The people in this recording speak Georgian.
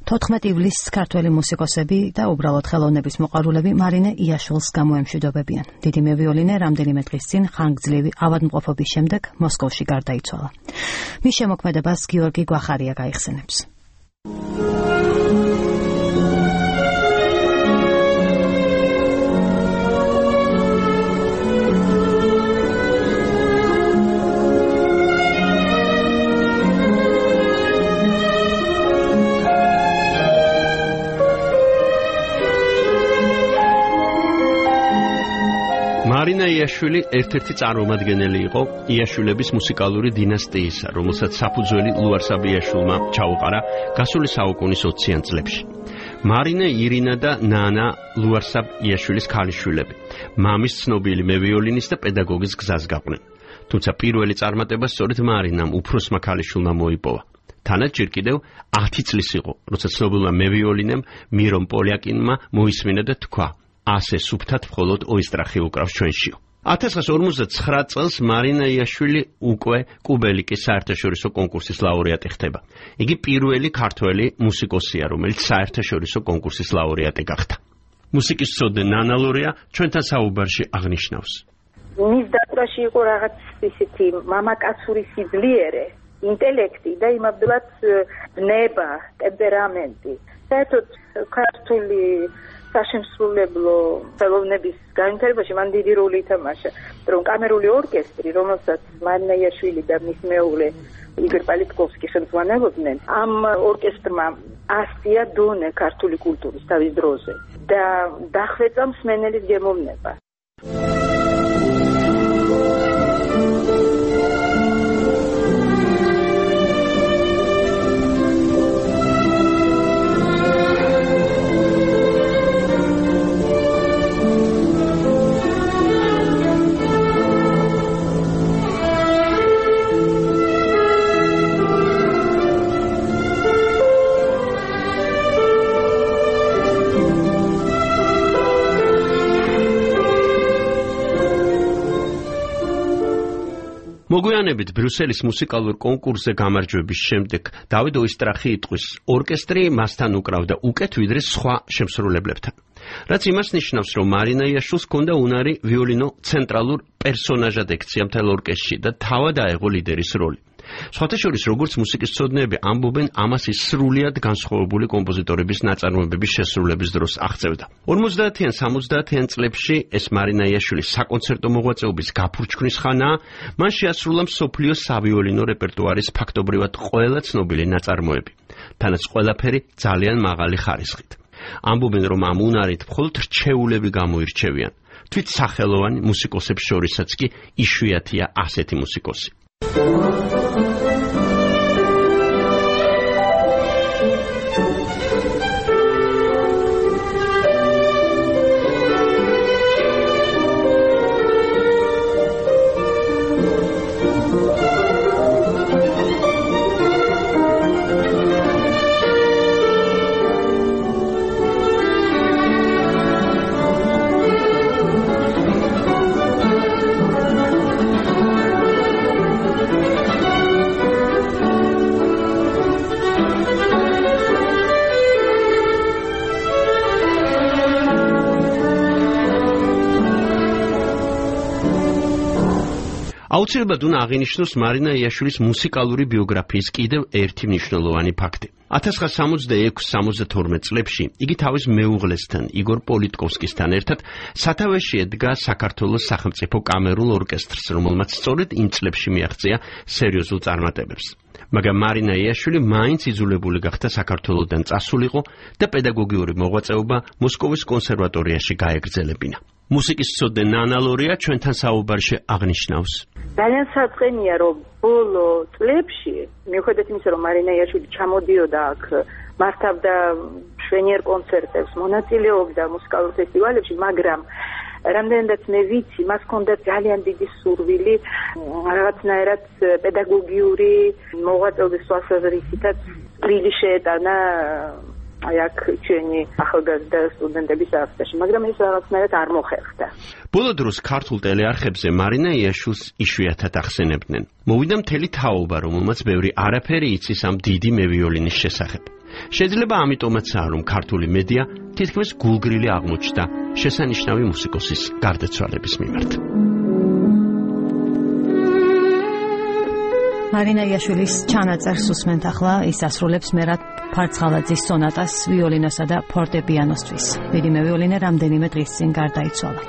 14 ივლისს ქართველი მუსიკოსები და უბრალოდ ხელოვნების მოყვარულები მარინე იაშვილს გამოემშვიდობებიან. დიდი მევიოლინე რამდენიმე დღის წინ ხანგრძლივი ავადმყოფობის შემდეგ მოსკოვში გარდაიცვალა. მის შემოქმედებას გიორგი გვახარია გაიხსენებს. მარინა იაშვილი ერთ-ერთი წარმომადგენელი იყო იაშვილების მუსიკალური დინასტიისა, რომელსაც საფუძველი ლუარსაბ იაშვილმა ჩაუყარა გასული საუკუნის 20-იან წლებში. მარინე ირინა და ნანა ლუარსაბ იაშვილის ქალიშვილები, მამის ცნობილი მევიოლინის და პედაგოგის გზას გაყვნენ. თუმცა პირველი წარმატება სწორედ მარინამ უფროსმა ქალიშვილმა მოიპოვა. თანაც ჯერ კიდევ 10 წლის იყო, როცა ცნობილმა მევიოლინემ მირომ პოლიაკინმა მოისმინა და თქვა: ასე სუფთად მხოლოდ ოისტრახი უკრავს ჩვენშიო. 1959 წელს მარინა იაშვილი უკვე კუბელიკის საერთაშორისო კონკურსის ლაურეატი ხდება. იგი პირველი ქართველი მუსიკოსია, რომელიც საერთაშორისო კონკურსის ლაურეატი გახდა. მუსიკის მცოდნე ნანა ლორია ჩვენთან საუბარში აღნიშნავს. მის დაკვრაში იყო რაღაც ისეთი მამაკაცური სიძლიერე, ინტელექტი და იმავდროულად ბნება, ტემპერამენტი. საერთოდ ქართული საშემსრულებლო ხელოვნების განვითარებაში მან დიდი როლი ითამაშა, რომ კამერული ორკესტრი, რომელსაც მარინა იაშვილი და მის მეუღლე იგორ პალიტკოვსკი ხელმძღვანელობდნენ, ამ ორკესტრმა ასწია დონე ქართული კულტურის თავის დროზე და დახვეწა მსმენელის გემოვნება. მოგვიანებით ბრიუსელის მუსიკალურ კონკურსზე გამარჯვების შემდეგ დავით ოისტრახი იტყვის, ორკესტრი მასთან უკრავდა უკეთ ვიდრე სხვა შემსრულებლებთან. რაც იმას ნიშნავს, რომ მარინა იაშვილს ჰქონდა უნარი ვიოლინო ცენტრალურ პერსონაჟად ექცია მთელ ორკესტრში და თავად აეღო ლიდერის როლი. სხვათა შორის, როგორც მუსიკის მცოდნეები ამბობენ, ამას ის სრულიად განსხვავებული კომპოზიტორების ნაწარმოებების შესრულების დროს აღწევდა. 50-იან, 60-იან წლებში ეს მარინა იაშვილის საკონცერტო მოღვაწეობის გაფურჩქვის ხანაა, მან შეასრულა მსოფლიოს სავიოლინო რეპერტუარის ფაქტობრივად ყველა ცნობილი ნაწარმოები. თანაც ყველაფერი ძალიან მაღალი ხარისხით. ამბობენ, რომ ამ უნარით მხოლოდ რჩეულები გამოირჩევიან. თვით სახელოვანი მუსიკოსებს შორისაც კი იშვიათია ასეთი მუსიკოსი. აუცილებლად უნდა აღინიშნოს მარინა იაშვილის მუსიკალური ბიოგრაფიის კიდევ ერთი მნიშვნელოვანი ფაქტი. 1966-72 წლებში იგი თავის მეუღლესთან, იგორ პოლიტკოვსკისთან ერთად სათავეში ედგა საქართველოს სახელმწიფო კამერულ ორკესტრს, რომელმაც სწორედ იმ წლებში მიაღწია სერიოზულ წარმატებებს. მაგრამ მარინა იაშვილი მაინც იძულებული გახდა საქართველოდან წასულიყო და პედაგოგიური მოღვაწეობა მოსკოვის კონსერვატორიაში გაეგრძელებინა. მუსიკის მცოდნე ნანა ლორია ჩვენთან საუბარში აღნიშნავს. ძალიან საწყენია, რომ ბოლო წლებში, მიუხედავად იმისა, რომ მარინა იაშვილი ჩამოდიოდა აქ, მართავდა მშვენიერ კონცერტებს, მონაწილეობდა მუსიკალურ ფესტივალებში, მაგრამ რამდენადაც მე ვიცი, მას ჰქონდა ძალიან დიდი სურვილი რაღაცნაირად პედაგოგიური მოღვაწეობის თვალსაზრისითაც წვლილი შეეტანა აი აქ ჩვენი ახალგაზრდა სტუდენტების არხებში, მაგრამ ეს რაღაცნაირად არ მოხერხდა. ბოლო დროს ქართულ ტელეარხებზე მარინა იაშვილს იშვიათად ახსენებდნენ. მოვიდა მთელი თაობა, რომელმაც ბევრი არაფერი იცის ამ დიდი მევიოლინის შესახებ. შეიძლება ამიტომაცაა, რომ ქართული მედია თითქმის გულგრილი აღმოჩნდა შესანიშნავი მუსიკოსის გარდაცვალების მიმართ. მარინა იაშვილის ჩანაწერს უსმენთ ახლა, ის ასრულებს მერად ფარცხალაძის სონატას ვიოლინოსა და ფორტეპიანოსთვის. მედიმე ვიოლინე რამდენიმე დღის წინ გარდაიცვალა.